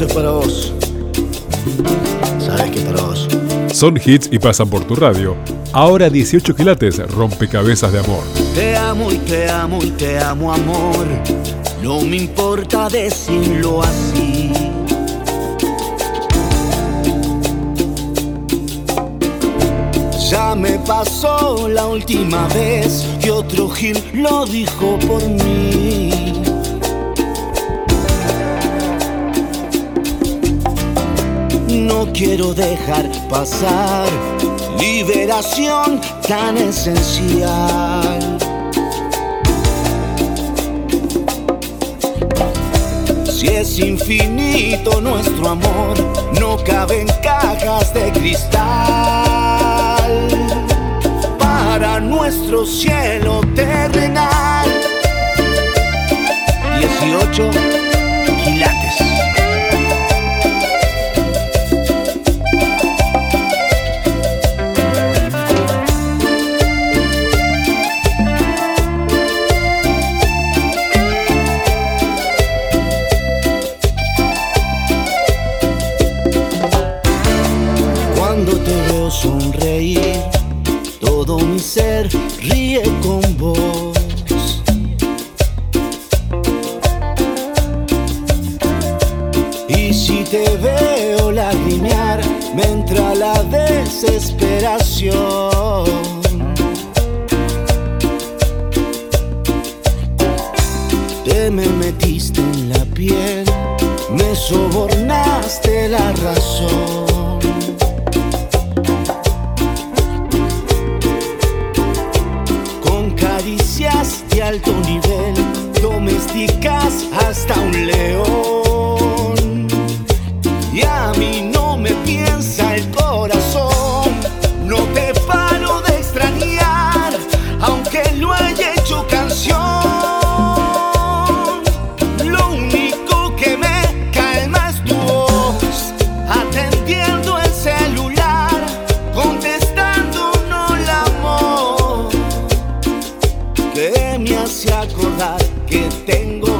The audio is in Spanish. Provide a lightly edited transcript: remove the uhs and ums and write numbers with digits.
Esto es para vos. Sabes que para vos. Son hits y pasan por tu radio. Ahora 18 quilates, rompecabezas de amor. Te amo y te amo y te amo, amor. No me importa decirlo así. Ya me pasó la última vez que otro gil lo dijo por mí. No quiero dejar pasar liberación tan esencial. Si es infinito nuestro amor, no cabe en cajas de cristal. Para nuestro cielo terrenal, 18 quilates. Sonreír, todo mi ser ríe con vos. Y si te veo lagrimear, me entra la desesperación. Te me metiste en la piel, me sobornaste la razón. De alto nivel, domesticas hasta un león. Y a mí no me piensa el corazón, no te paro de extrañar, aunque lo haya hecho canción. Lo único que me calma es tu voz, atendiendo el celular, contestando no el amor. Que me hace acordar que tengo